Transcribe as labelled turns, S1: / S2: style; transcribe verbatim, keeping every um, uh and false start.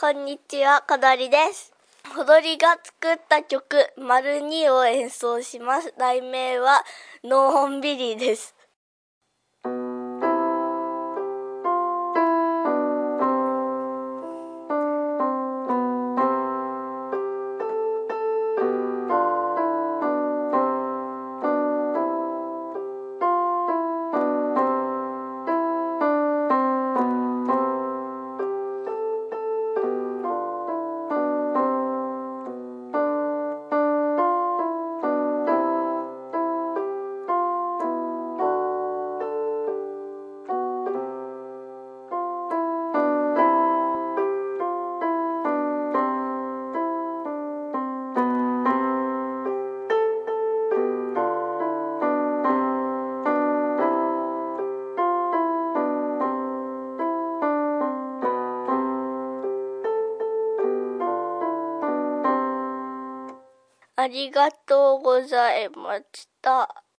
S1: こんにちは、かなりです。踊りが作った曲、丸にを演奏します。題名は、のほんびりです。ありがとうございました。